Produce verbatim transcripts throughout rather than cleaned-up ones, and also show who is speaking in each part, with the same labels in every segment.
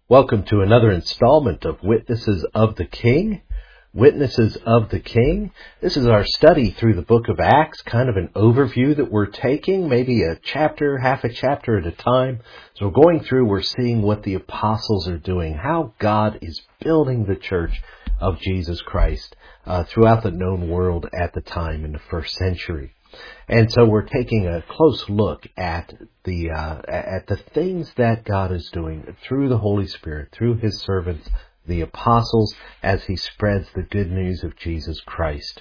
Speaker 1: Welcome to another installment of Witnesses of the King. Witnesses of the King. This is our study through the book of Acts, kind of an overview that we're taking, maybe a chapter, half a chapter at a time. So we're going through, we're seeing what the apostles are doing, how God is building the church of Jesus Christ uh, throughout the known world at the time in the first century. And so we're taking a close look at the uh, at the things that God is doing through the Holy Spirit, through His servants, the apostles, as He spreads the good news of Jesus Christ.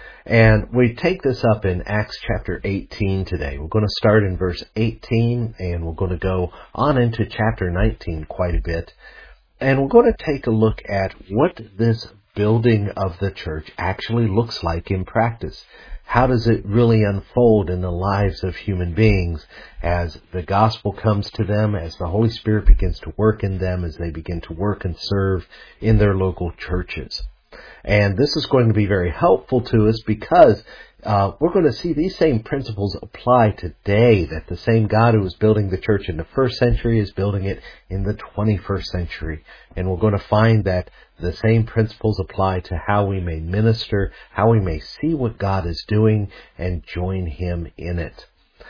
Speaker 1: And we take this up in Acts chapter eighteen today. We're going to start in verse eighteen, and we're going to go on into chapter nineteen quite a bit. And we're going to take a look at what this building of the church actually looks like in practice. How does it really unfold in the lives of human beings as the gospel comes to them, as the Holy Spirit begins to work in them, as they begin to work and serve in their local churches? And this is going to be very helpful to us because uh, we're going to see these same principles apply today, that the same God who was building the church in the first century is building it in the twenty-first century. And we're going to find that the same principles apply to how we may minister, how we may see what God is doing and join Him in it.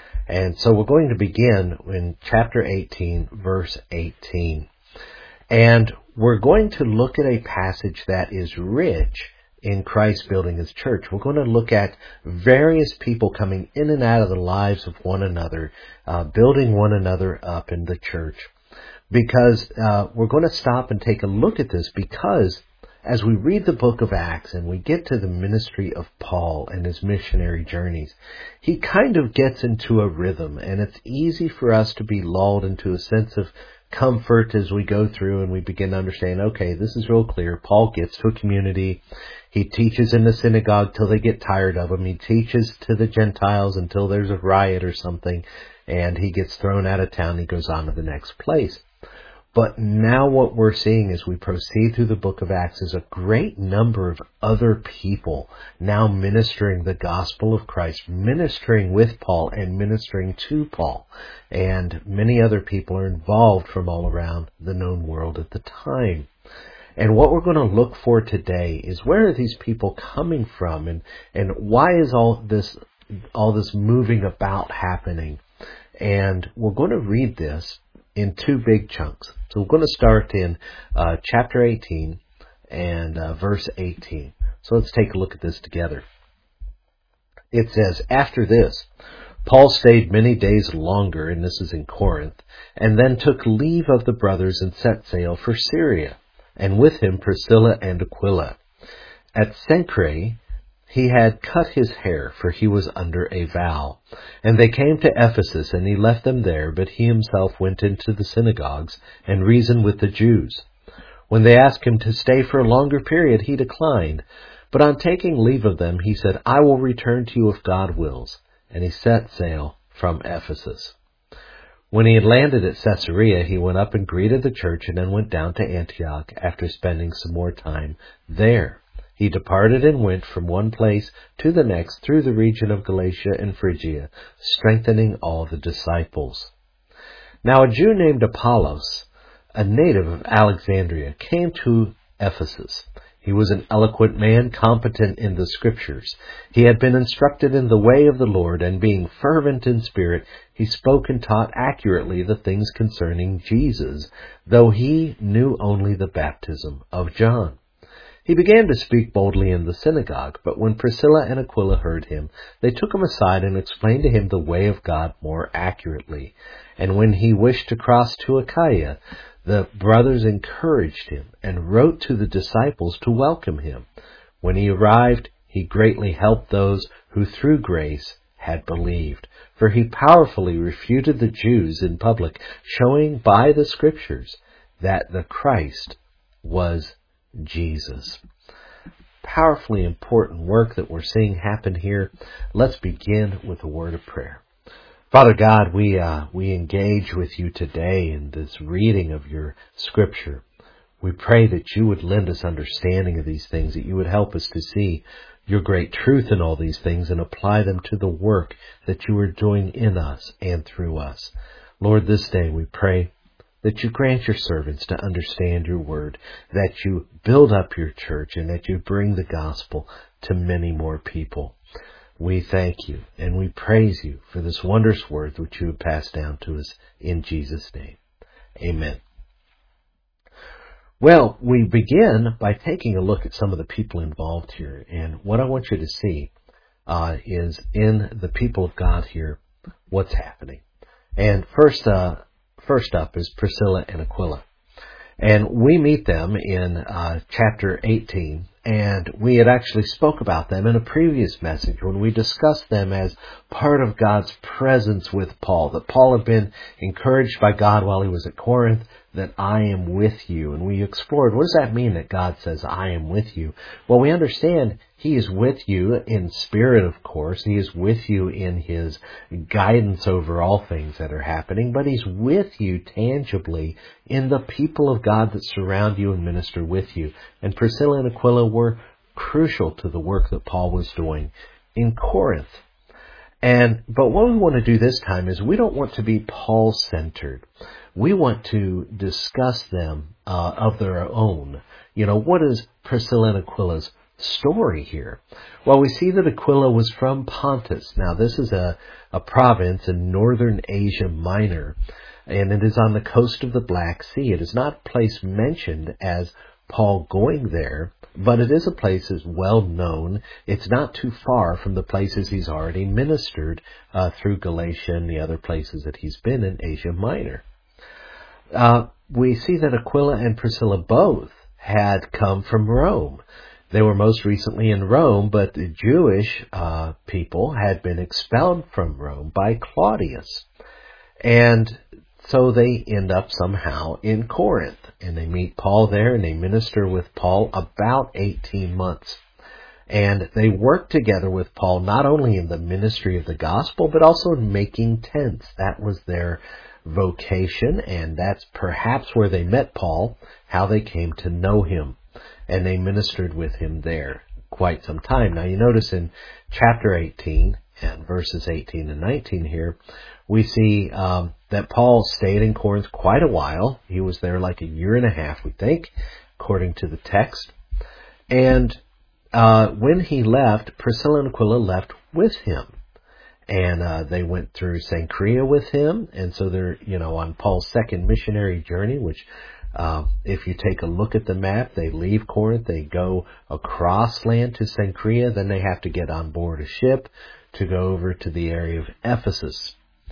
Speaker 1: And so we're going to begin in chapter eighteen, verse eighteen. And we're going to look at a passage that is rich in Christ building His church. We're going to look at various people coming in and out of the lives of one another, uh, building one another up in the church. Because uh, we're going to stop and take a look at this because as we read the book of Acts and we get to the ministry of Paul and his missionary journeys, he kind of gets into a rhythm, and it's easy for us to be lulled into a sense of comfort as we go through and we begin to understand, okay, this is real clear. Paul gets to a community. He teaches in the synagogue till they get tired of him. He teaches to the Gentiles until there's a riot or something, and he gets thrown out of town. He goes on to the next place. But now what we're seeing as we proceed through the book of Acts is a great number of other people now ministering the gospel of Christ, ministering with Paul and ministering to Paul. And many other people are involved from all around the known world at the time. And what we're going to look for today is where are these people coming from, and, and why is all this, all this moving about happening? And we're going to read this in two big chunks. So we're going to start in uh, chapter eighteen and uh, verse eighteen. So let's take a look at this together. It says, after this, Paul stayed many days longer, and this is in Corinth, and then took leave of the brothers and set sail for Syria, and with him Priscilla and Aquila. At Cenchreae, he had cut his hair, for he was under a vow. And they came to Ephesus, and he left them there, but he himself went into the synagogues and reasoned with the Jews. When they asked him to stay for a longer period, he declined. But on taking leave of them, he said, I will return to you if God wills. And he set sail from Ephesus. When he had landed at Caesarea, he went up and greeted the church, and then went down to Antioch after spending some more time there. He departed and went from one place to the next through the region of Galatia and Phrygia, strengthening all the disciples. Now a Jew named Apollos, a native of Alexandria, came to Ephesus. He was an eloquent man, competent in the Scriptures. He had been instructed in the way of the Lord, and being fervent in spirit, he spoke and taught accurately the things concerning Jesus, though he knew only the baptism of John. He began to speak boldly in the synagogue, but when Priscilla and Aquila heard him, they took him aside and explained to him the way of God more accurately. And when he wished to cross to Achaia, the brothers encouraged him and wrote to the disciples to welcome him. When he arrived, he greatly helped those who through grace had believed, for he powerfully refuted the Jews in public, showing by the Scriptures that the Christ was Jesus. Powerfully important work that we're seeing happen here. Let's begin with a word of prayer. Father God, we uh, we engage with you today in this reading of your Scripture. We pray that you would lend us understanding of these things, that you would help us to see your great truth in all these things and apply them to the work that you are doing in us and through us. Lord, this day we pray that you grant your servants to understand your word, that you build up your church, and that you bring the gospel to many more people. We thank you and we praise you for this wondrous word which you have passed down to us in Jesus' name. Amen. Well, we begin by taking a look at some of the people involved here. And what I want you to see uh, is in the people of God here, what's happening. And first, uh, first up is Priscilla and Aquila. And we meet them in uh, chapter eighteen, and we had actually spoke about them in a previous message when we discussed them as part of God's presence with Paul, that Paul had been encouraged by God while he was at Corinth, that I am with you. And we explored, what does that mean that God says, I am with you? Well, we understand he is with you in spirit, of course. He is with you in his guidance over all things that are happening, but he's with you tangibly in the people of God that surround you and minister with you. And Priscilla and Aquila were crucial to the work that Paul was doing in Corinth. And, but what we want to do this time is we don't want to be Paul-centered. We want to discuss them uh, of their own. You know, what is Priscilla and Aquila's story here? Well, we see that Aquila was from Pontus. Now, this is a, a province in northern Asia Minor, and it is on the coast of the Black Sea. It is not a place mentioned as Paul going there, but it is a place that's well known. It's not too far from the places he's already ministered uh, through Galatia and the other places that he's been in Asia Minor. Uh, we see that Aquila and Priscilla both had come from Rome. They were most recently in Rome, but the Jewish uh, people had been expelled from Rome by Claudius. And so they end up somehow in Corinth. And they meet Paul there, and they minister with Paul about eighteen months. And they work together with Paul not only in the ministry of the gospel, but also in making tents. That was their vocation, and that's perhaps where they met Paul, how they came to know him. And they ministered with him there quite some time. Now you notice in chapter eighteen and verses eighteen and nineteen here, we see um, that Paul stayed in Corinth quite a while. He was there like a year and a half, we think, according to the text. And uh, when he left, Priscilla and Aquila left with him. And uh, they went through Cenchrea with him. And so they're, you know, on Paul's second missionary journey, which uh, if you take a look at the map, they leave Corinth, they go across land to Cenchrea, then they have to get on board a ship to go over to the area of Ephesus.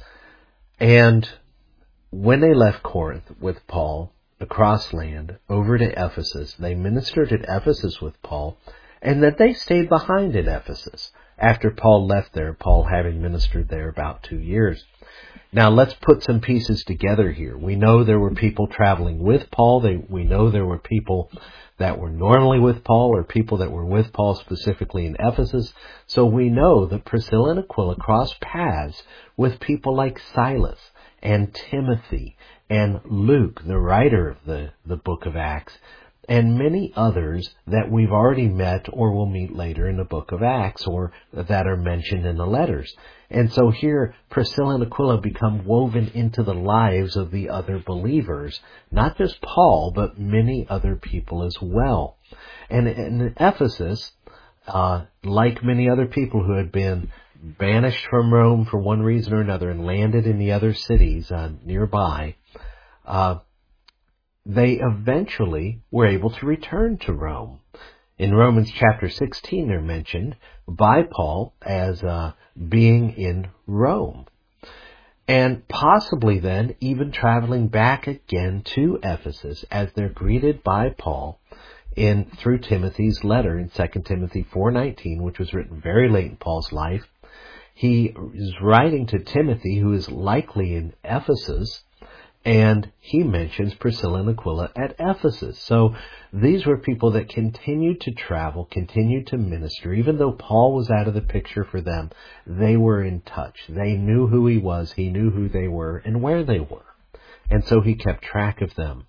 Speaker 1: And when they left Corinth with Paul across land over to Ephesus, they ministered at Ephesus with Paul, and that they stayed behind at Ephesus after Paul left there, Paul having ministered there about two years. Now let's put some pieces together here. We know there were people traveling with Paul. They, we know there were people that were normally with Paul, or people that were with Paul specifically in Ephesus. So we know that Priscilla and Aquila crossed paths with people like Silas and Timothy and Luke, the writer of the, the book of Acts, and many others that we've already met or will meet later in the book of Acts, or that are mentioned in the letters. And so here, Priscilla and Aquila become woven into the lives of the other believers, not just Paul, but many other people as well. And in Ephesus, uh, like many other people who had been banished from Rome for one reason or another and landed in the other cities uh, nearby, uh, they eventually were able to return to Rome. In Romans chapter sixteen, they're mentioned by Paul as uh, being in Rome. And possibly then even traveling back again to Ephesus as they're greeted by Paul in through Timothy's letter in Second Timothy four nineteen, which was written very late in Paul's life. He is writing to Timothy, who is likely in Ephesus, and he mentions Priscilla and Aquila at Ephesus. So these were people that continued to travel, continued to minister. Even though Paul was out of the picture for them, they were in touch. They knew who he was, he knew who they were, and where they were. And so he kept track of them.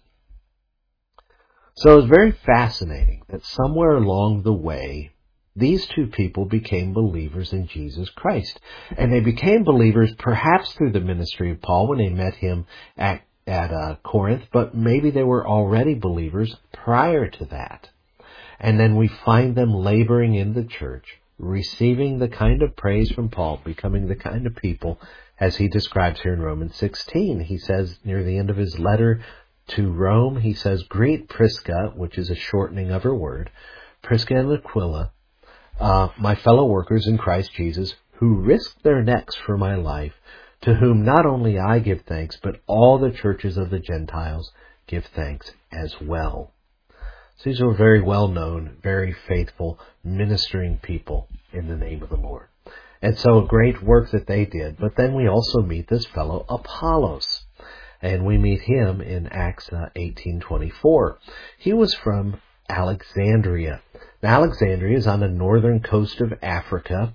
Speaker 1: So it was very fascinating that somewhere along the way, these two people became believers in Jesus Christ. And they became believers perhaps through the ministry of Paul when they met him at at uh, Corinth, but maybe they were already believers prior to that. And then we find them laboring in the church, receiving the kind of praise from Paul, becoming the kind of people as he describes here in Romans sixteen. He says near the end of his letter to Rome, he says, "Greet Prisca," which is a shortening of her word, "Prisca and Aquila, uh, my fellow workers in Christ Jesus, who risked their necks for my life, to whom not only I give thanks, but all the churches of the Gentiles give thanks as well." So these are very well-known, very faithful, ministering people in the name of the Lord. And so a great work that they did. But then we also meet this fellow Apollos. And we meet him in Acts uh, eighteen twenty-four. He was from Alexandria. Now, Alexandria is on the northern coast of Africa.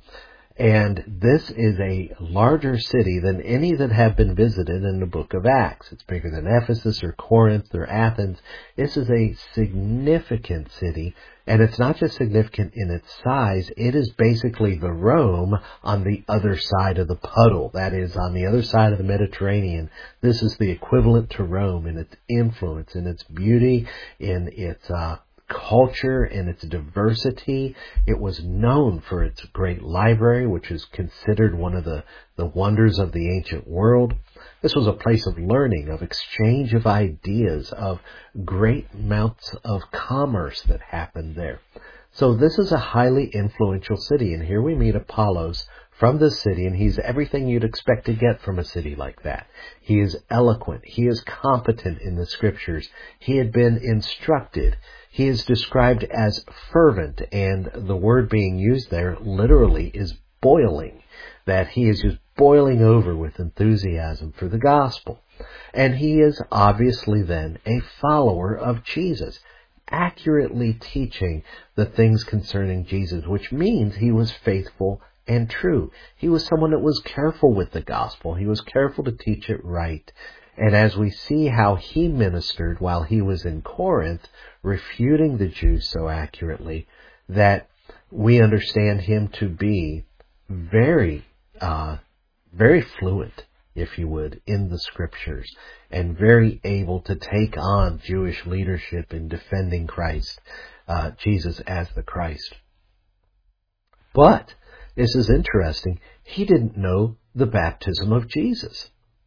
Speaker 1: And this is a larger city than any that have been visited in the book of Acts. It's bigger than Ephesus or Corinth or Athens. This is a significant city, and it's not just significant in its size. It is basically the Rome on the other side of the puddle. That is, on the other side of the Mediterranean. This is the equivalent to Rome in its influence, in its beauty, in its uh culture and its diversity. It was known for its great library, which is considered one of the, the wonders of the ancient world. This was a place of learning, of exchange of ideas, of great amounts of commerce that happened there. So this is a highly influential city, and here we meet Apollos from this city, and he's everything you'd expect to get from a city like that. He is eloquent. He is competent in the scriptures. He had been instructed. He is described as fervent, and the word being used there literally is boiling, that he is just boiling over with enthusiasm for the gospel. And he is obviously then a follower of Jesus, accurately teaching the things concerning Jesus, which means he was faithful and true. He was someone that was careful with the gospel. He was careful to teach it right. And as we see how he ministered while he was in Corinth, refuting the Jews so accurately, that we understand him to be very, uh, very fluent, if you would, in the scriptures, and very able to take on Jewish leadership in defending Christ, uh, Jesus as the Christ. But this is interesting. He didn't know the baptism of Jesus.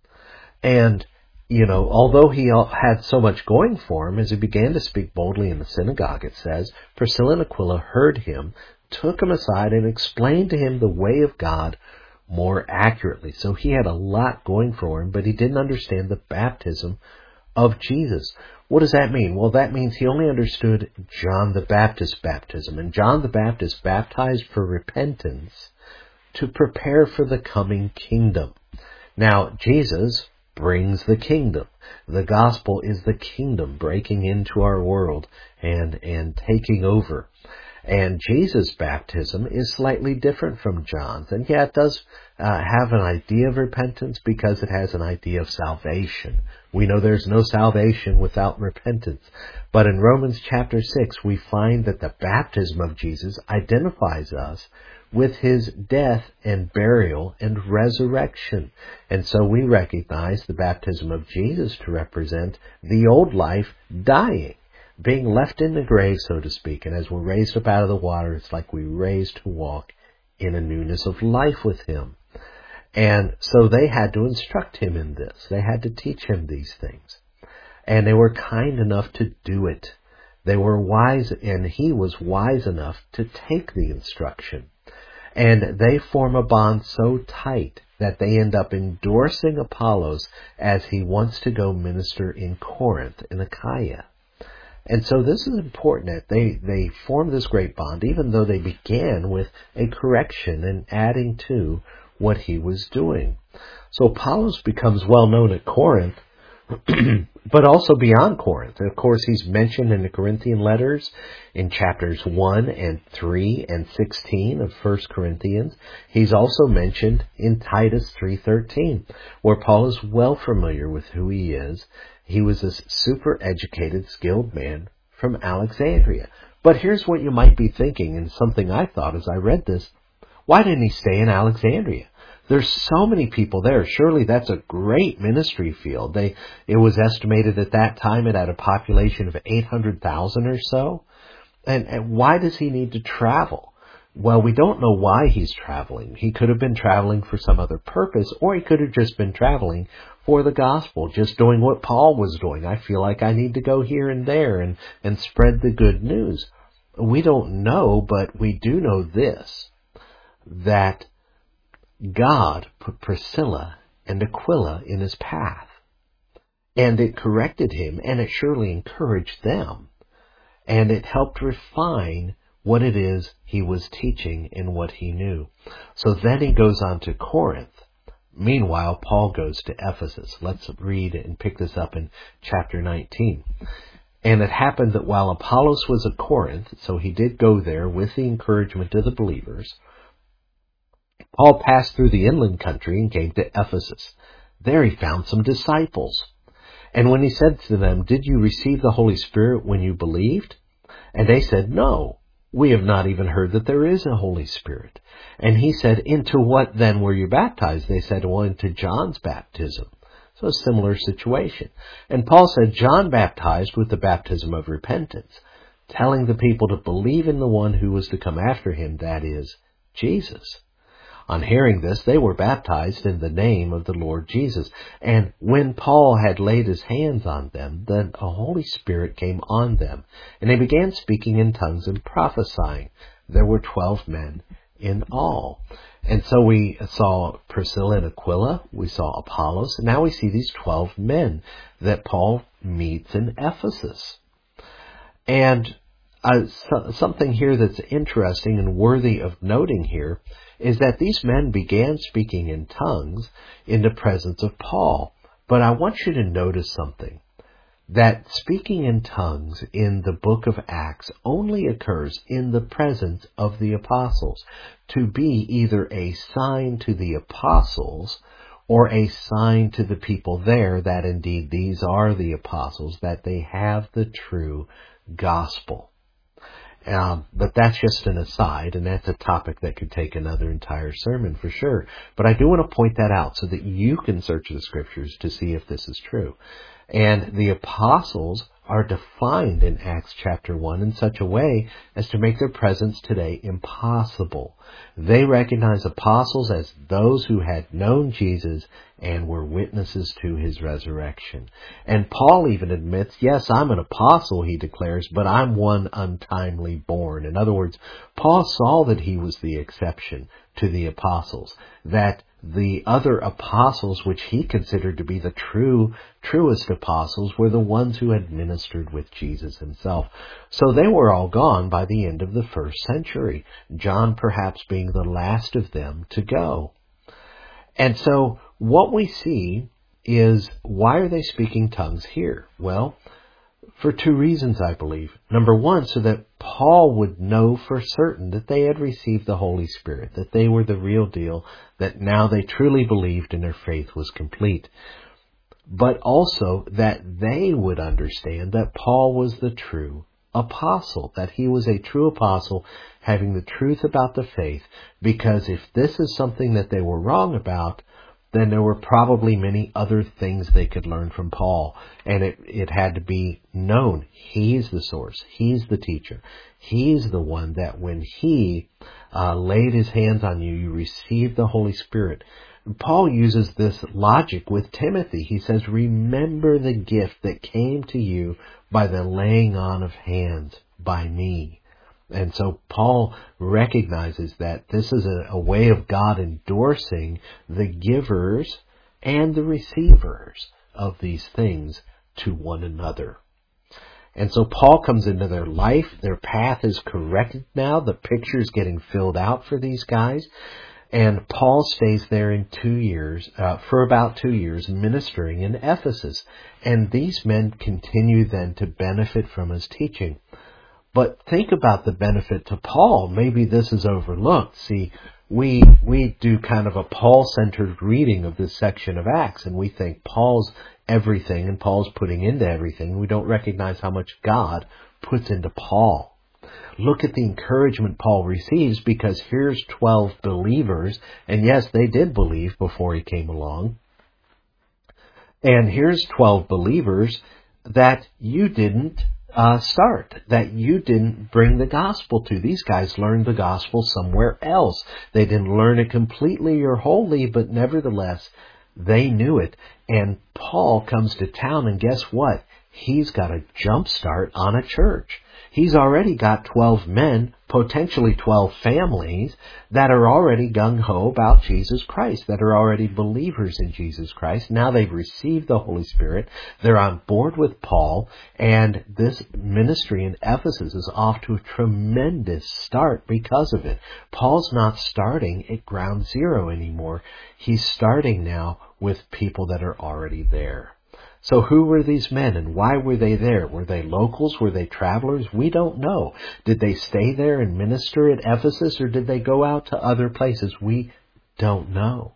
Speaker 1: And, you know, although he had so much going for him, as he began to speak boldly in the synagogue, it says, Priscilla and Aquila heard him, took him aside, and explained to him the way of God more accurately. So he had a lot going for him, but he didn't understand the baptism of Jesus. What does that mean? Well, that means he only understood John the Baptist's baptism. And John the Baptist baptized for repentance to prepare for the coming kingdom. Now, Jesus brings the kingdom. The gospel is the kingdom breaking into our world and, and taking over. And Jesus' baptism is slightly different from John's. And yeah, it does uh, have an idea of repentance because it has an idea of salvation. We know there's no salvation without repentance. But in Romans chapter six, we find that the baptism of Jesus identifies us with his death and burial and resurrection. And so we recognize the baptism of Jesus to represent the old life dying, being left in the grave, so to speak. And as we're raised up out of the water, it's like we're raised to walk in a newness of life with him. And so they had to instruct him in this. They had to teach him these things. And they were kind enough to do it. They were wise, and he was wise enough to take the instruction. And they form a bond so tight that they end up endorsing Apollos as he wants to go minister in Corinth, in Achaia. And so this is important that they, they form this great bond, even though they began with a correction and adding to what he was doing. So Apollos becomes well known at Corinth, but also beyond Corinth. And of course, he's mentioned in the Corinthian letters in chapters one and three and sixteen of First Corinthians. He's also mentioned in Titus three thirteen, where Paul is well familiar with who he is. He was a super educated, skilled man from Alexandria. But here's what you might be thinking, and something I thought as I read this. Why didn't he stay in Alexandria? There's so many people there. Surely that's a great ministry field. They, it was estimated at that time it had a population of eight hundred thousand or so. And, and why does he need to travel? Well, we don't know why he's traveling. He could have been traveling for some other purpose, or he could have just been traveling for the gospel, just doing what Paul was doing. I feel like I need to go here and there and, and spread the good news. We don't know, but we do know this, that God put Priscilla and Aquila in his path, and it corrected him, and it surely encouraged them, and it helped refine what it is he was teaching and what he knew. So then he goes on to Corinth. Meanwhile, Paul goes to Ephesus. Let's read and pick this up in chapter nineteen. And it happened that while Apollos was at Corinth, so he did go there with the encouragement of the believers, Paul passed through the inland country and came to Ephesus. There he found some disciples. And when he said to them, "Did you receive the Holy Spirit when you believed?" And they said, "No, we have not even heard that there is a Holy Spirit." And he said, "Into what then were you baptized?" They said, "Well, into John's baptism." So a similar situation. And Paul said, "John baptized with the baptism of repentance, telling the people to believe in the one who was to come after him, that is, Jesus." On hearing this, they were baptized in the name of the Lord Jesus. And when Paul had laid his hands on them, then a Holy Spirit came on them, and they began speaking in tongues and prophesying. There were twelve men in all. And so we saw Priscilla and Aquila, we saw Apollos, and now we see these twelve men that Paul meets in Ephesus. And uh, so, something here that's interesting and worthy of noting here is that these men began speaking in tongues in the presence of Paul. But I want you to notice something, that speaking in tongues in the book of Acts only occurs in the presence of the apostles, to be either a sign to the apostles or a sign to the people there that indeed these are the apostles, that they have the true gospel. Um, but that's just an aside, and that's a topic that could take another entire sermon for sure. But I do want to point that out so that you can search the scriptures to see if this is true. And the apostles are defined in Acts chapter one in such a way as to make their presence today impossible. They recognize apostles as those who had known Jesus and were witnesses to his resurrection. And Paul even admits, yes, I'm an apostle, he declares, but I'm one untimely born. In other words, Paul saw that he was the exception to the apostles, that the other apostles, which he considered to be the true, truest apostles, were the ones who had ministered with Jesus himself. So they were all gone by the end of the first century, John perhaps being the last of them to go. And so what we see is, why are they speaking tongues here? Well, for two reasons, I believe. Number one, so that Paul would know for certain that they had received the Holy Spirit, that they were the real deal, that now they truly believed and their faith was complete. But also that they would understand that Paul was the true apostle, that he was a true apostle having the truth about the faith, because if this is something that they were wrong about, then there were probably many other things they could learn from Paul. And it, it had to be known. He's the source. He's the teacher. He's the one that when he uh, laid his hands on you, you received the Holy Spirit. Paul uses this logic with Timothy. He says, remember the gift that came to you by the laying on of hands by me. And so Paul recognizes that this is a, a way of God endorsing the givers and the receivers of these things to one another. And so Paul comes into their life. Their path is corrected now. The picture is getting filled out for these guys. And Paul stays there in two years, uh, for about two years, ministering in Ephesus. And these men continue then to benefit from his teaching. But think about the benefit to Paul. Maybe this is overlooked. See, we we do kind of a Paul-centered reading of this section of Acts, and we think Paul's everything and Paul's putting into everything. We don't recognize how much God puts into Paul. Look at the encouragement Paul receives, because here's twelve believers, and yes, they did believe before he came along. And here's twelve believers that you didn't uh, start, that you didn't bring the gospel to. These guys learned the gospel somewhere else. They didn't learn it completely or wholly, but nevertheless, they knew it. And Paul comes to town, and guess what? He's got a jump start on a church. He's already got twelve men, potentially twelve families, that are already gung-ho about Jesus Christ, that are already believers in Jesus Christ. Now they've received the Holy Spirit. They're on board with Paul, and this ministry in Ephesus is off to a tremendous start because of it. Paul's not starting at ground zero anymore. He's starting now with people that are already there. So who were these men, and why were they there? Were they locals? Were they travelers? We don't know. Did they stay there and minister at Ephesus, or did they go out to other places? We don't know.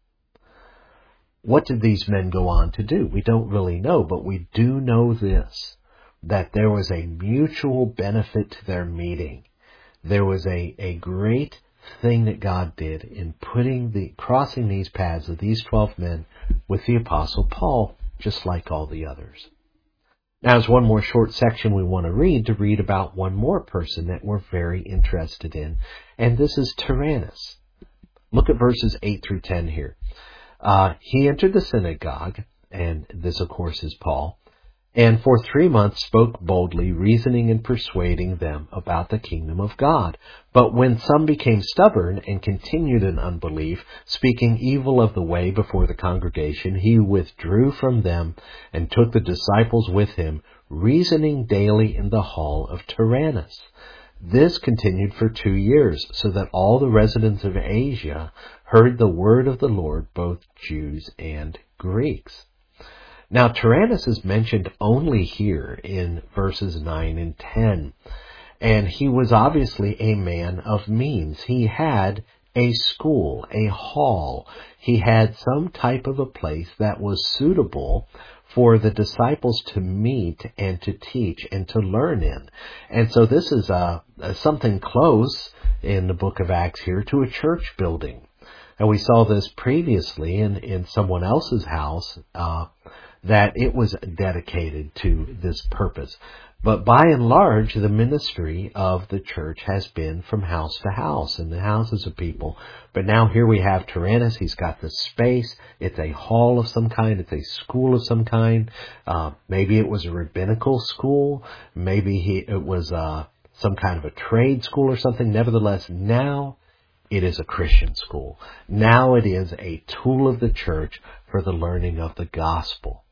Speaker 1: What did these men go on to do? We don't really know, but we do know this, that there was a mutual benefit to their meeting. There was a, a great thing that God did in putting the, crossing these paths of these twelve men with the Apostle Paul, just like all the others. Now, there's one more short section we want to read, to read about one more person that we're very interested in, and this is Tyrannus. Look at verses eight through ten here. Uh, he entered the synagogue, and this, of course, is Paul, and for three months spoke boldly, reasoning and persuading them about the kingdom of God. But when some became stubborn and continued in unbelief, speaking evil of the way before the congregation, he withdrew from them and took the disciples with him, reasoning daily in the hall of Tyrannus. This continued for two years, so that all the residents of Asia heard the word of the Lord, both Jews and Greeks. Now, Tyrannus is mentioned only here in verses nine and ten. And he was obviously a man of means. He had a school, a hall. He had some type of a place that was suitable for the disciples to meet and to teach and to learn in. And so this is a, a something close in the book of Acts here to a church building. And we saw this previously in, in someone else's house, uh, that it was dedicated to this purpose. But by and large, the ministry of the church has been from house to house, in the houses of people. But now here we have Tyrannus. He's got the space. It's a hall of some kind. It's a school of some kind. Uh, maybe it was a rabbinical school. Maybe he, it was uh, some kind of a trade school or something. Nevertheless, now it is a Christian school. Now it is a tool of the church for the learning of the gospel.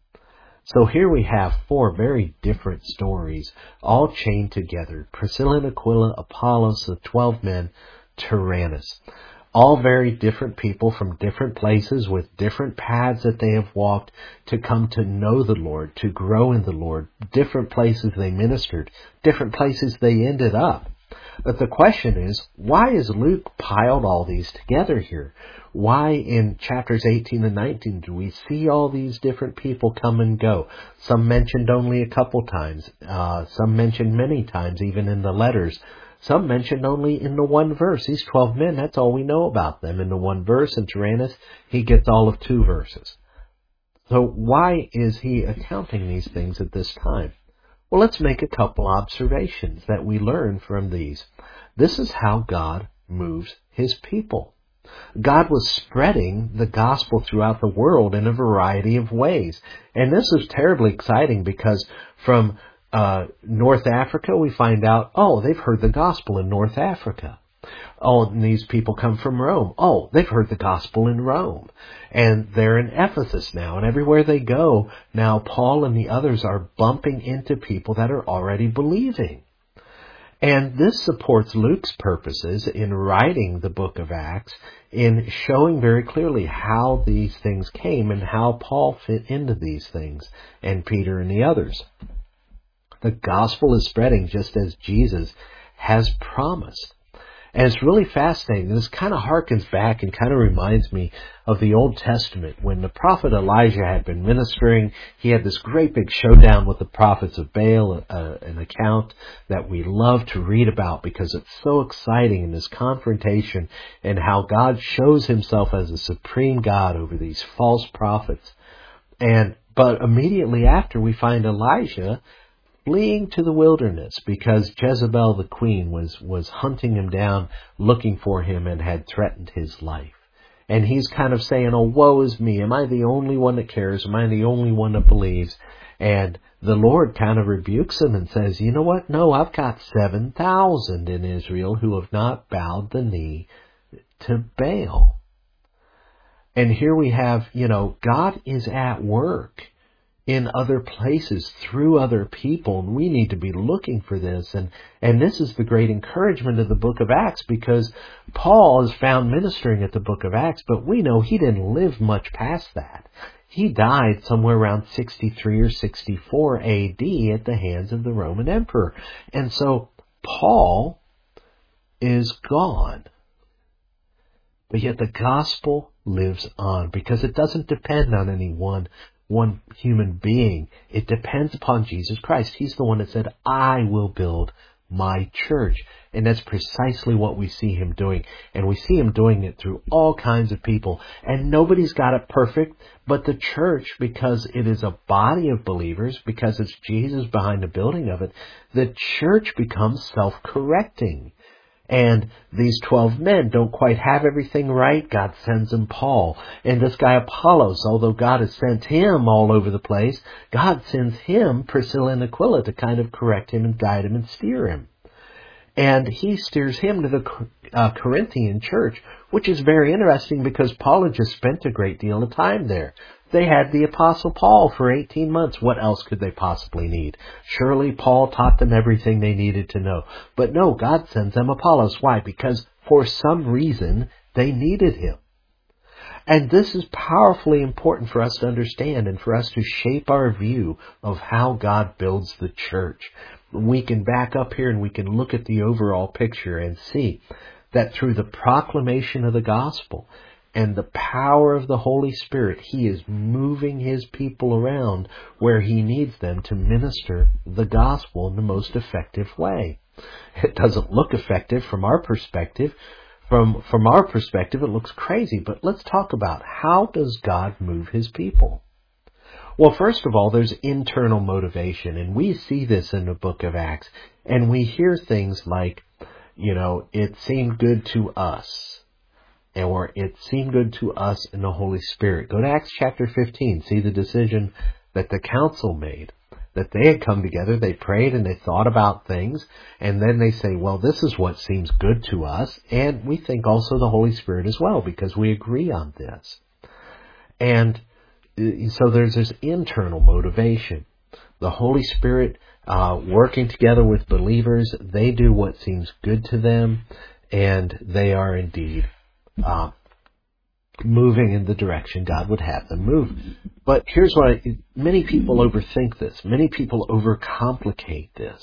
Speaker 1: So here we have four very different stories, all chained together. Priscilla and Aquila, Apollos, the twelve men, Tyrannus. All very different people from different places with different paths that they have walked to come to know the Lord, to grow in the Lord. Different places they ministered, different places they ended up. But the question is, why is Luke piled all these together here? Why in chapters eighteen and nineteen do we see all these different people come and go? Some mentioned only a couple times. Uh, some mentioned many times, even in the letters. Some mentioned only in the one verse. These twelve men, that's all we know about them in the one verse. And Tyrannus, he gets all of two verses. So why is he accounting these things at this time? Well, let's make a couple observations that we learn from these. This is how God moves his people. God was spreading the gospel throughout the world in a variety of ways. And this is terribly exciting because from uh, North Africa, we find out, oh, they've heard the gospel in North Africa. Oh, and these people come from Rome. Oh, they've heard the gospel in Rome. And they're in Ephesus now. And everywhere they go, now Paul and the others are bumping into people that are already believing. And this supports Luke's purposes in writing the book of Acts, in showing very clearly how these things came and how Paul fit into these things, and Peter and the others. The gospel is spreading just as Jesus has promised. And it's really fascinating. This kind of harkens back and kind of reminds me of the Old Testament when the prophet Elijah had been ministering. He had this great big showdown with the prophets of Baal, uh, an account that we love to read about because it's so exciting in this confrontation and how God shows himself as a supreme God over these false prophets. And but immediately after, we find Elijah fleeing to the wilderness because Jezebel the queen was, was hunting him down, looking for him, and had threatened his life. And he's kind of saying, oh, woe is me. Am I the only one that cares? Am I the only one that believes? And the Lord kind of rebukes him and says, you know what? No, I've got seven thousand in Israel who have not bowed the knee to Baal. And here we have, you know, God is at work in other places through other people, and we need to be looking for this. And, and this is the great encouragement of the book of Acts, because Paul is found ministering at the book of Acts, but we know he didn't live much past that. He died somewhere around sixty-three or sixty-four A D at the hands of the Roman emperor. And so Paul is gone. But yet the gospel lives on because it doesn't depend on any one one human being. It depends upon Jesus Christ. He's the one that said, I will build my church. And that's precisely what we see him doing. And we see him doing it through all kinds of people. And nobody's got it perfect, but the church, because it is a body of believers, because it's Jesus behind the building of it, the church becomes self-correcting. And these twelve men don't quite have everything right. God sends them Paul. And this guy Apollos, although God has sent him all over the place, God sends him Priscilla and Aquila to kind of correct him and guide him and steer him. And he steers him to the uh, Corinthian church, which is very interesting because Paul had just spent a great deal of time there. They had the Apostle Paul for eighteen months. What else could they possibly need? Surely Paul taught them everything they needed to know. But no, God sends them Apollos. Why? Because for some reason they needed him. And this is powerfully important for us to understand and for us to shape our view of how God builds the church. We can back up here and we can look at the overall picture and see that through the proclamation of the gospel and the power of the Holy Spirit, he is moving his people around where he needs them to minister the gospel in the most effective way. It doesn't look effective from our perspective. From, from our perspective, it looks crazy. But let's talk about how does God move his people? Well, first of all, there's internal motivation. And we see this in the book of Acts. And we hear things like, you know, it seemed good to us. Or it seemed good to us in the Holy Spirit. Go to Acts chapter fifteen. See the decision that the council made. That they had come together, they prayed and they thought about things. And then they say, well, this is what seems good to us. And we think also the Holy Spirit as well, because we agree on this. And so there's this internal motivation. The Holy Spirit uh, working together with believers, they do what seems good to them. And they are indeed Uh, moving in the direction God would have them move. But here's what I, many people overthink this. Many people overcomplicate this.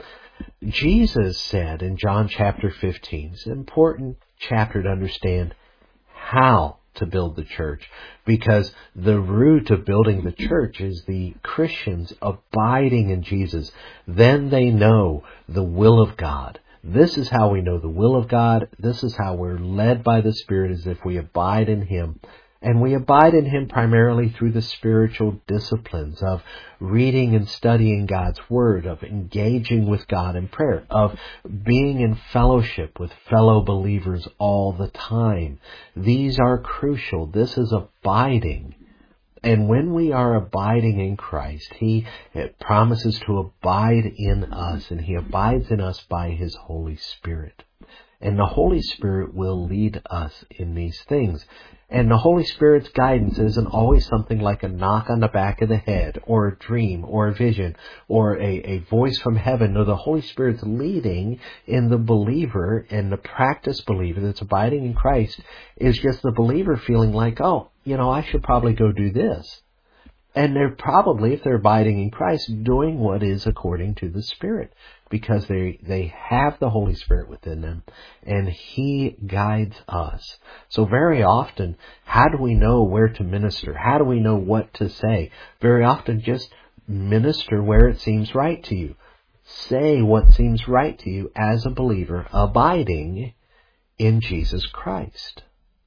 Speaker 1: Jesus said in John chapter fifteen, it's an important chapter to understand how to build the church, because the root of building the church is the Christians abiding in Jesus. Then they know the will of God. This is how we know the will of God. This is how we're led by the Spirit, as if we abide in him. And we abide in him primarily through the spiritual disciplines of reading and studying God's Word, of engaging with God in prayer, of being in fellowship with fellow believers all the time. These are crucial. This is abiding. And when we are abiding in Christ, he promises to abide in us, and he abides in us by his Holy Spirit. And the Holy Spirit will lead us in these things. And the Holy Spirit's guidance isn't always something like a knock on the back of the head, or a dream, or a vision, or a, a voice from heaven. No, the Holy Spirit's leading in the believer, and the practiced believer that's abiding in Christ is just the believer feeling like, oh, you know, I should probably go do this. And they're probably, if they're abiding in Christ, doing what is according to the Spirit, because they they have the Holy Spirit within them, and He guides us. So very often, how do we know where to minister? How do we know what to say? Very often, just minister where it seems right to you. Say what seems right to you as a believer, abiding in Jesus Christ.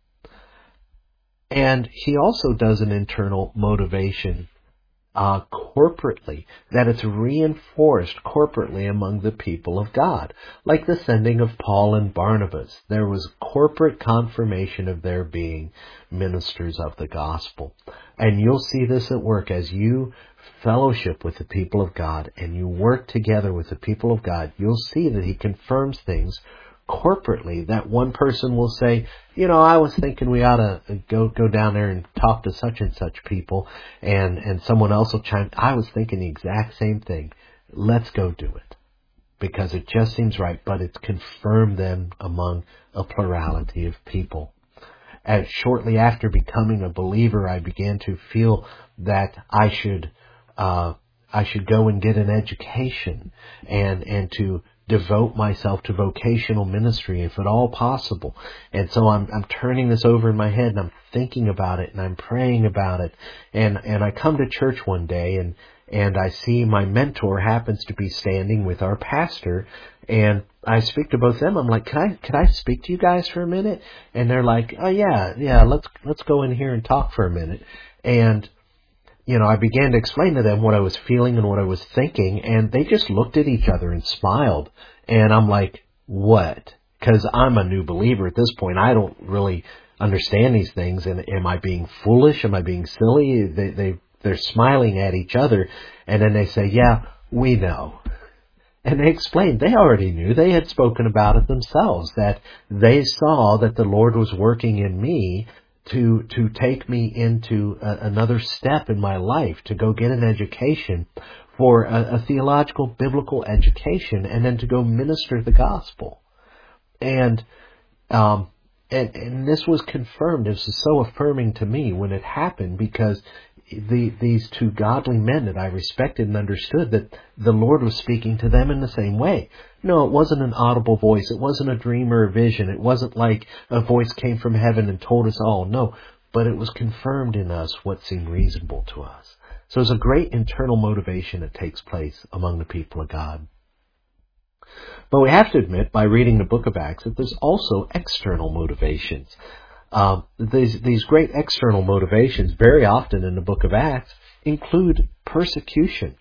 Speaker 1: And He also does an internal motivation uh, corporately, that it's reinforced corporately among the people of God. Like the sending of Paul and Barnabas, there was corporate confirmation of their being ministers of the gospel. And you'll see this at work as you fellowship with the people of God and you work together with the people of God. You'll see that He confirms things corporately, that one person will say, you know, I was thinking we ought to go go down there and talk to such and such people, and, and someone else will chime, I was thinking the exact same thing. Let's go do it. Because it just seems right, but it's confirmed them among a plurality of people. And shortly after becoming a believer, I began to feel that I should, uh, I should go and get an education and, and to devote myself to vocational ministry, if at all possible. And so I'm, I'm turning this over in my head, and I'm thinking about it, and I'm praying about it. And, and I come to church one day, and, and I see my mentor happens to be standing with our pastor, and I speak to both of them. I'm like, can I, can I speak to you guys for a minute? And they're like, oh yeah, yeah, let's, let's go in here and talk for a minute. And you know, I began to explain to them what I was feeling and what I was thinking, and they just looked at each other and smiled. And I'm like, what? Because I'm a new believer at this point. I don't really understand these things. And am I being foolish? Am I being silly? They, they, they're smiling at each other. And then they say, yeah, we know. And they explained, they already knew. They had spoken about it themselves, that they saw that the Lord was working in me to to take me into a, another step in my life, to go get an education for a, a theological, biblical education, and then to go minister the gospel. And um, and, and this was confirmed. It was so affirming to me when it happened, because the, these two godly men that I respected and understood, that the Lord was speaking to them in the same way. No, it wasn't an audible voice. It wasn't a dream or a vision. It wasn't like a voice came from heaven and told us all. No, but it was confirmed in us what seemed reasonable to us. So there's a great internal motivation that takes place among the people of God. But we have to admit, by reading the book of Acts, that there's also external motivations. Um, these, these great external motivations, very often in the book of Acts, include persecution.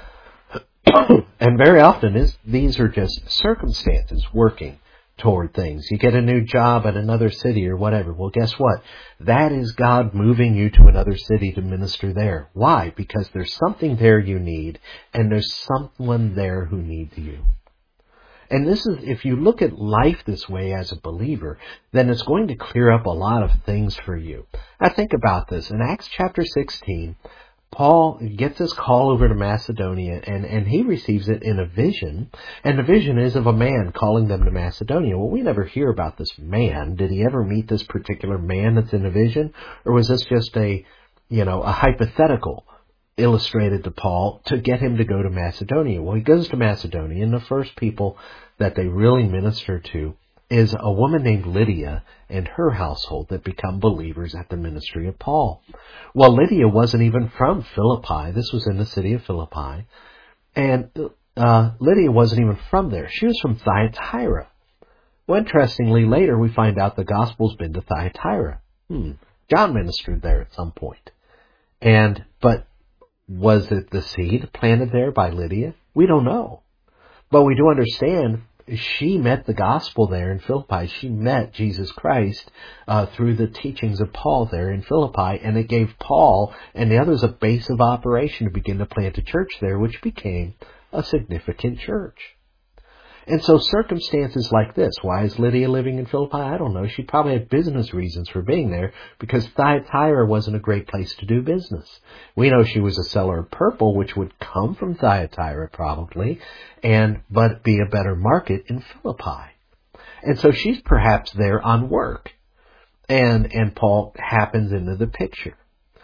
Speaker 1: And very often is, these are just circumstances working toward things. You get a new job at another city or whatever. Well, guess what? That is God moving you to another city to minister there. Why? Because there's something there you need, and there's someone there who needs you. And this is, if you look at life this way as a believer, then it's going to clear up a lot of things for you. Now think about this. In Acts chapter sixteen, Paul gets this call over to Macedonia, and, and he receives it in a vision. And the vision is of a man calling them to Macedonia. Well, we never hear about this man. Did he ever meet this particular man that's in the vision? Or was this just a, you know, a hypothetical illustrated to Paul to get him to go to Macedonia? Well, he goes to Macedonia, and the first people that they really minister to is a woman named Lydia and her household that become believers at the ministry of Paul. Well, Lydia wasn't even from Philippi. This was in the city of Philippi. And uh, Lydia wasn't even from there. She was from Thyatira. Well, interestingly, later we find out the gospel's been to Thyatira. Hmm. John ministered there at some point. And, but was it the seed planted there by Lydia? We don't know. But we do understand she met the gospel there in Philippi. She met Jesus Christ uh, through the teachings of Paul there in Philippi, and it gave Paul and the others a base of operation to begin to plant a church there, which became a significant church. And so circumstances like this, why is Lydia living in Philippi? I don't know. She probably had business reasons for being there, because Thyatira wasn't a great place to do business. We know she was a seller of purple, which would come from Thyatira probably, and but be a better market in Philippi. And so she's perhaps there on work. And, and Paul happens into the picture.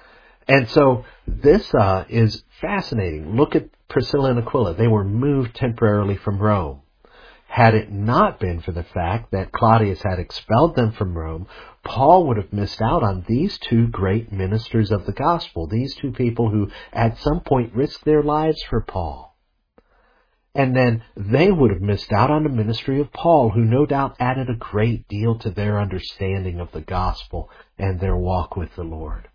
Speaker 1: And so this uh, is fascinating. Look at Priscilla and Aquila. They were moved temporarily from Rome. Had it not been for the fact that Claudius had expelled them from Rome, Paul would have missed out on these two great ministers of the gospel, these two people who at some point risked their lives for Paul. And then they would have missed out on the ministry of Paul, who no doubt added a great deal to their understanding of the gospel and their walk with the Lord.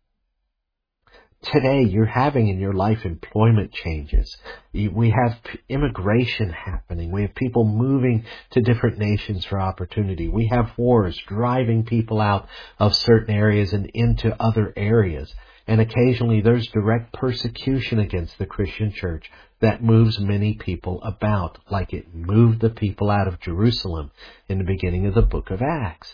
Speaker 1: Today, you're having in your life employment changes. We have immigration happening. We have people moving to different nations for opportunity. We have wars driving people out of certain areas and into other areas. And occasionally there's direct persecution against the Christian church that moves many people about, like it moved the people out of Jerusalem in the beginning of the book of Acts.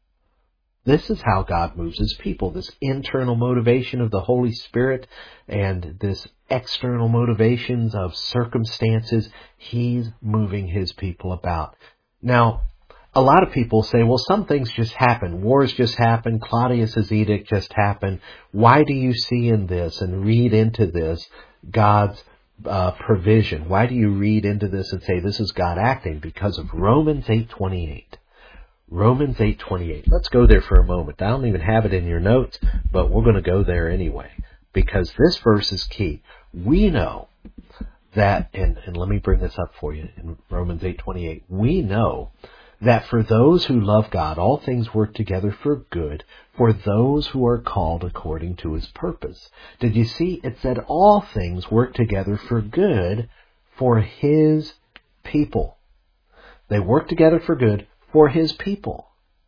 Speaker 1: This is how God moves His people, this internal motivation of the Holy Spirit and this external motivations of circumstances. He's moving His people about. Now, a lot of people say, well, some things just happen. Wars just happen. Claudius's edict just happened. Why do you see in this and read into this God's uh, provision? Why do you read into this and say this is God acting? Because of Romans eight twenty-eight. Romans eight twenty-eight. Let's go there for a moment. I don't even have it in your notes, but we're going to go there anyway, because this verse is key. We know that, and, and let me bring this up for you in Romans eight twenty-eight. We know that for those who love God, all things work together for good, for those who are called according to His purpose. Did you see? It said all things work together for good for His people. They work together for good for His people.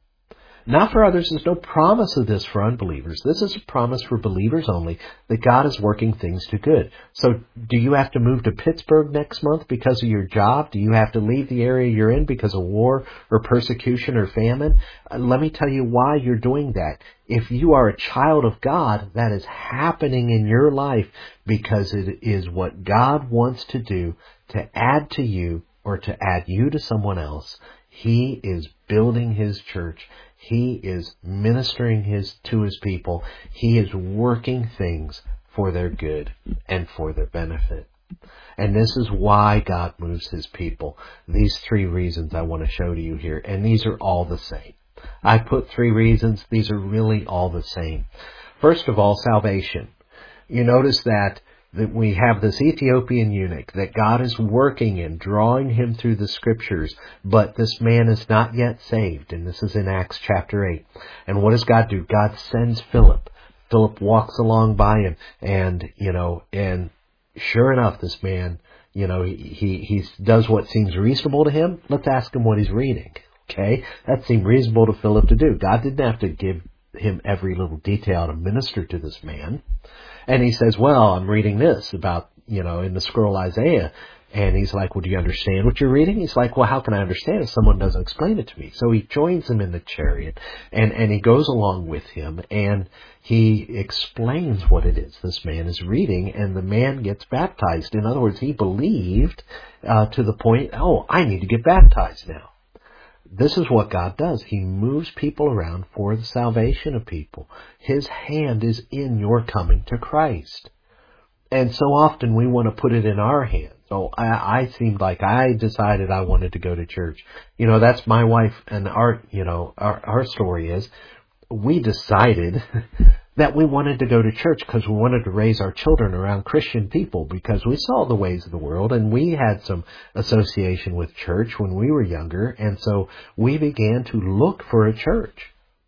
Speaker 1: Not for others. There's no promise of this for unbelievers. This is a promise for believers only, that God is working things to good. So do you have to move to Pittsburgh next month because of your job? Do you have to leave the area you're in because of war or persecution or famine? Uh, let me tell you why you're doing that. If you are a child of God, that is happening in your life because it is what God wants to do to add to you or to add you to someone else. He is building His church. He is ministering his to His people. He is working things for their good and for their benefit. And this is why God moves His people. These three reasons I want to show to you here. And these are all the same. I put three reasons. These are really all the same. First of all, salvation. You notice that that we have this Ethiopian eunuch that God is working in, drawing him through the scriptures, but this man is not yet saved, and this is in Acts chapter eight. And what does God do? God sends Philip. Philip walks along by him, and, you know, and sure enough, this man, you know, he, he, he does what seems reasonable to him. Let's ask him what he's reading. Okay? That seemed reasonable to Philip to do. God didn't have to give him every little detail to minister to this man. And he says, well, I'm reading this about, you know, in the scroll Isaiah. And he's like, well, do you understand what you're reading? He's like, well, how can I understand if someone doesn't explain it to me? So he joins him in the chariot, and, and he goes along with him, and he explains what it is this man is reading, and the man gets baptized. In other words, he believed uh, to the point, oh, I need to get baptized now. This is what God does. He moves people around for the salvation of people. His hand is in your coming to Christ. And so often we want to put it in our hands. So I, I seemed like I decided I wanted to go to church. You know, that's my wife and our, you know, our, our story is we decided that we wanted to go to church because we wanted to raise our children around Christian people, because we saw the ways of the world and we had some association with church when we were younger. And so we began to look for a church.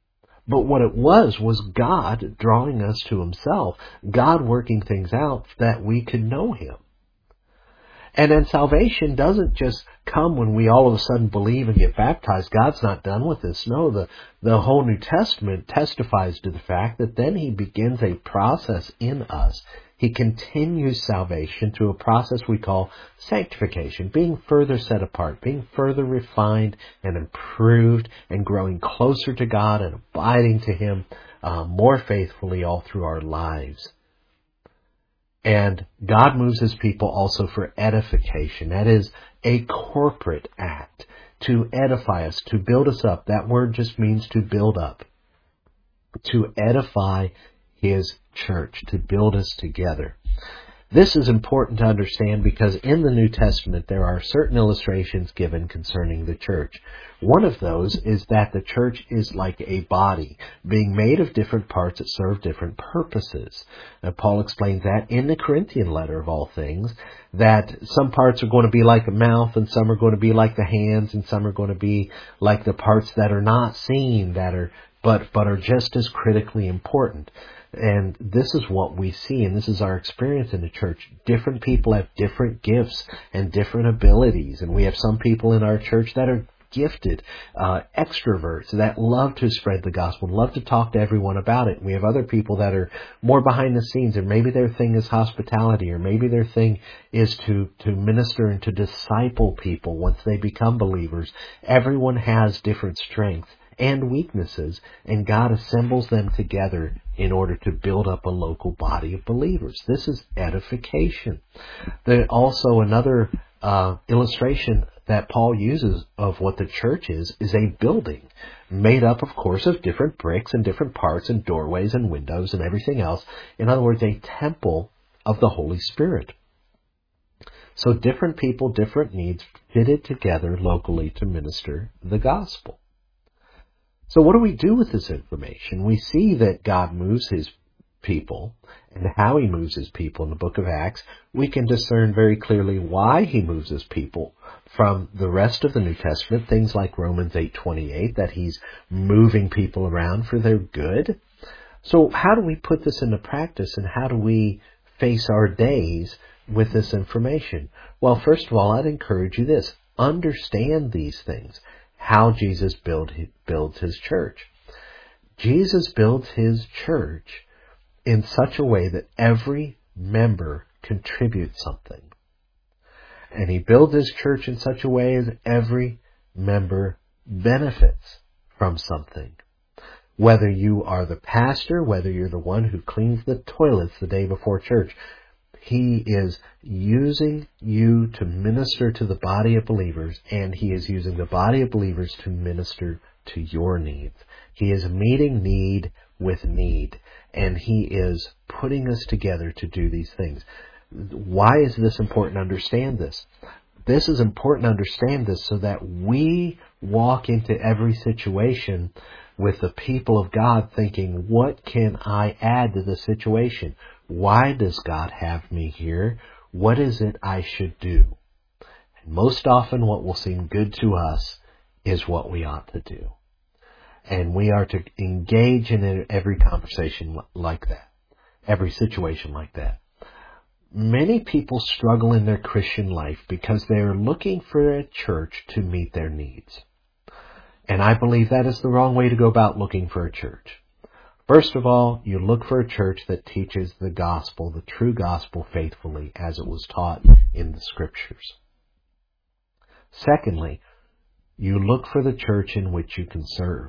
Speaker 1: But what it was, was God drawing us to Himself, God working things out that we could know Him. And then salvation doesn't just come when we all of a sudden believe and get baptized. God's not done with this. No, the, the whole New Testament testifies to the fact that then He begins a process in us. He continues salvation through a process we call sanctification, being further set apart, being further refined and improved, and growing closer to God and abiding to Him uh, more faithfully all through our lives. And God moves His people also for edification. That is a corporate act to edify us, to build us up. That word just means to build up, to edify His church, to build us together. This is important to understand because in the New Testament there are certain illustrations given concerning the church. One of those is that the church is like a body, being made of different parts that serve different purposes. Now, Paul explains that in the Corinthian letter of all things, that some parts are going to be like the mouth, and some are going to be like the hands, and some are going to be like the parts that are not seen, that are but but are just as critically important. And this is what we see, and this is our experience in the church. Different people have different gifts and different abilities, and we have some people in our church that are gifted uh, extroverts that love to spread the gospel, love to talk to everyone about it. We have other people that are more behind the scenes, and maybe their thing is hospitality, or maybe their thing is to, to minister and to disciple people once they become believers. Everyone has different strengths and weaknesses, and God assembles them together in order to build up a local body of believers. This is edification. There also another uh, illustration that Paul uses of what the church is, is a building made up, of course, of different bricks and different parts and doorways and windows and everything else. In other words, a temple of the Holy Spirit. So different people, different needs fitted together locally to minister the gospel. So what do we do with this information? We see that God moves His people and how He moves His people in the book of Acts. We can discern very clearly why He moves His people from the rest of the New Testament, things like Romans eight twenty-eight, that He's moving people around for their good. So how do we put this into practice, and how do we face our days with this information? Well, first of all, I'd encourage you this. Understand these things. How Jesus build, builds His church. Jesus builds His church in such a way that every member contributes something. And He builds His church in such a way that every member benefits from something. Whether you are the pastor, whether you're the one who cleans the toilets the day before church, He is using you to minister to the body of believers, and He is using the body of believers to minister to your needs. He is meeting need with need, and He is putting us together to do these things. Why is this important to understand this? This is important to understand this so that we walk into every situation with the people of God thinking, what can I add to the situation? Why does God have me here? What is it I should do? And most often what will seem good to us is what we ought to do. And we are to engage in every conversation like that, every situation like that. Many people struggle in their Christian life because they are looking for a church to meet their needs. And I believe that is the wrong way to go about looking for a church. First of all, you look for a church that teaches the gospel, the true gospel, faithfully as it was taught in the Scriptures. Secondly, you look for the church in which you can serve.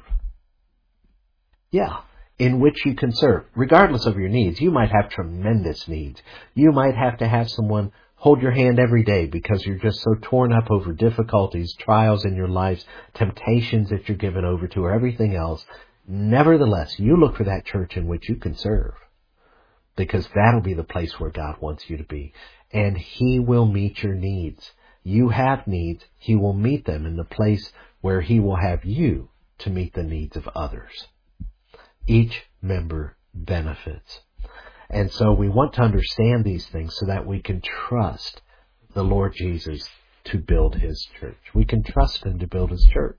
Speaker 1: Yeah, in which you can serve, regardless of your needs. You might have tremendous needs. You might have to have someone hold your hand every day because you're just so torn up over difficulties, trials in your lives, temptations that you're given over to, or everything else. Nevertheless, you look for that church in which you can serve, because that'll be the place where God wants you to be. And He will meet your needs. You have needs. He will meet them in the place where He will have you to meet the needs of others. Each member benefits. And so we want to understand these things so that we can trust the Lord Jesus to build His church. We can trust Him to build His church.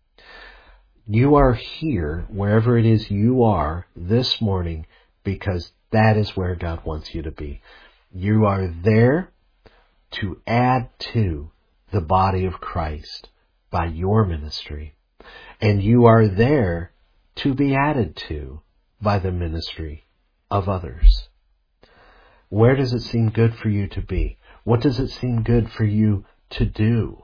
Speaker 1: You are here, wherever it is you are this morning, because that is where God wants you to be. You are there to add to the body of Christ by your ministry. And you are there to be added to by the ministry of others. Where does it seem good for you to be? What does it seem good for you to do?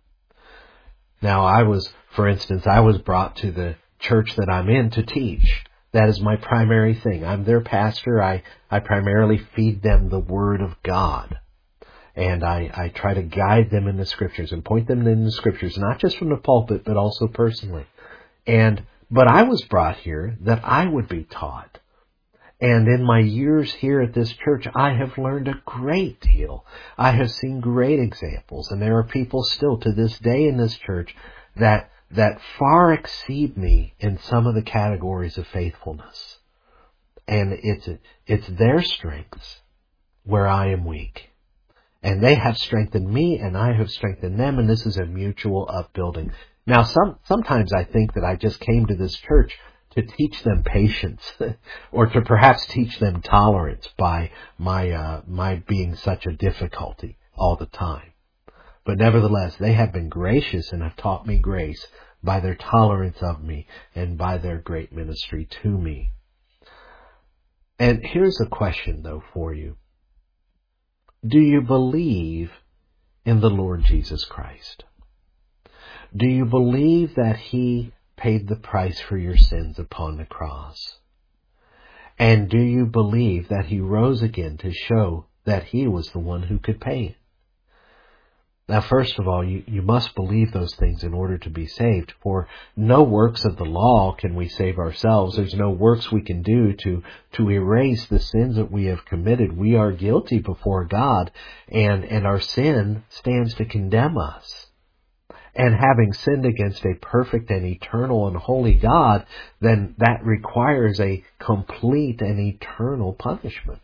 Speaker 1: Now, I was, for instance, I was brought to the church that I'm in to teach. That is my primary thing. I'm their pastor. I, I primarily feed them the Word of God. And I, I try to guide them in the Scriptures and point them in the Scriptures, not just from the pulpit, but also personally. And, but I was brought here that I would be taught. And in my years here at this church, I have learned a great deal. I have seen great examples, and there are people still to this day in this church that that far exceed me in some of the categories of faithfulness. And it's it's their strengths where I am weak. And they have strengthened me, and I have strengthened them, and this is a mutual upbuilding. Now, some sometimes I think that I just came to this church to teach them patience, or to perhaps teach them tolerance by my uh, my being such a difficulty all the time. But nevertheless, they have been gracious and have taught me grace by their tolerance of me and by their great ministry to me. And here's a question, though, for you. Do you believe in the Lord Jesus Christ? Do you believe that He paid the price for your sins upon the cross? And do you believe that He rose again to show that He was the one who could pay it? Now, first of all, you, you must believe those things in order to be saved. For no works of the law can we save ourselves. There's no works we can do to, to erase the sins that we have committed. We are guilty before God, and, and our sin stands to condemn us. And having sinned against a perfect and eternal and holy God, then that requires a complete and eternal punishment.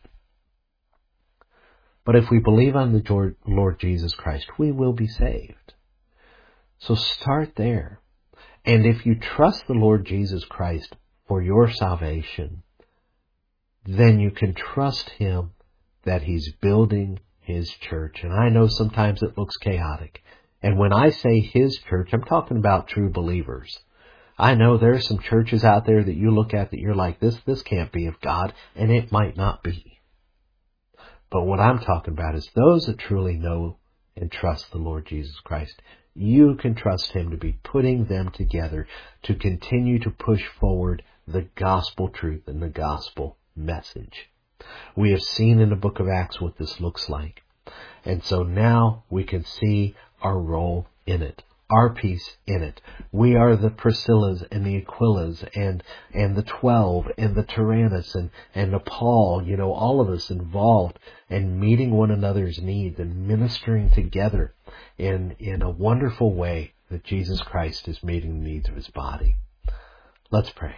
Speaker 1: But if we believe on the Lord Jesus Christ, we will be saved. So start there. And if you trust the Lord Jesus Christ for your salvation, then you can trust Him that He's building His church. And I know sometimes it looks chaotic. And when I say His church, I'm talking about true believers. I know there are some churches out there that you look at that you're like, this, this can't be of God, and it might not be. But what I'm talking about is those that truly know and trust the Lord Jesus Christ. You can trust Him to be putting them together to continue to push forward the gospel truth and the gospel message. We have seen in the book of Acts what this looks like. And so now we can see our role in it, our piece in it. We are the Priscillas and the Aquillas and and the twelve and the Tyrannus and, and the Paul, you know, all of us involved and meeting one another's needs and ministering together in, in a wonderful way that Jesus Christ is meeting the needs of His body. Let's pray.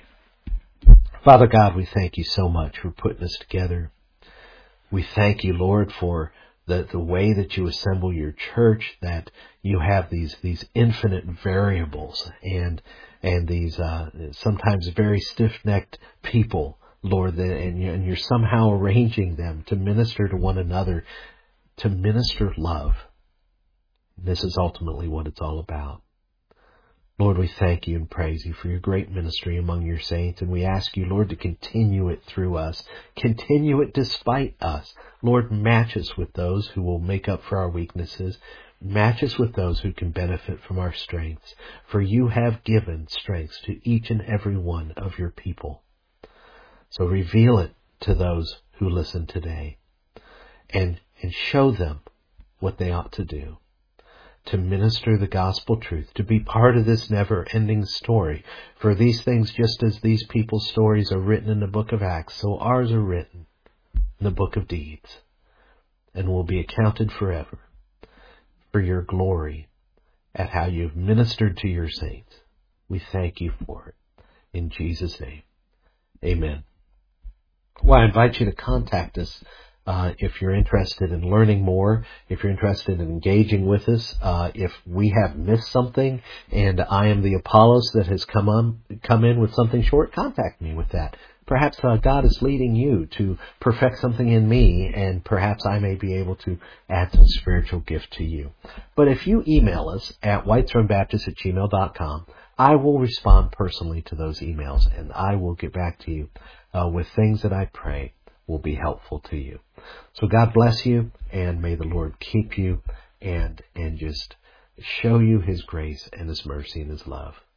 Speaker 1: Father God, we thank You so much for putting us together. We thank You, Lord, for The, the way that You assemble Your church, that You have these these infinite variables and and these uh, sometimes very stiff-necked people, Lord, that, and, you, and You're somehow arranging them to minister to one another, to minister love. This is ultimately what it's all about. Lord, we thank You and praise You for Your great ministry among Your saints, and we ask You, Lord, to continue it through us. Continue it despite us. Lord, match us with those who will make up for our weaknesses. Match us with those who can benefit from our strengths. For You have given strengths to each and every one of Your people. So reveal it to those who listen today, and, and show them what they ought to do to minister the gospel truth, to be part of this never-ending story. For these things, just as these people's stories are written in the book of Acts, so ours are written in the book of deeds, and will be accounted forever for Your glory at how You've ministered to Your saints. We thank You for it. In Jesus' name, amen. Well, I invite you to contact us Uh, if you're interested in learning more, if you're interested in engaging with us, uh, if we have missed something and I am the Apollos that has come on, come in with something short, contact me with that. Perhaps uh, God is leading you to perfect something in me, and perhaps I may be able to add some spiritual gift to you. But if you email us at whitethronebaptist at gmail dot com, I will respond personally to those emails, and I will get back to you uh, with things that I pray will be helpful to you. So God bless you, and may the Lord keep you and and just show you His grace and His mercy and His love.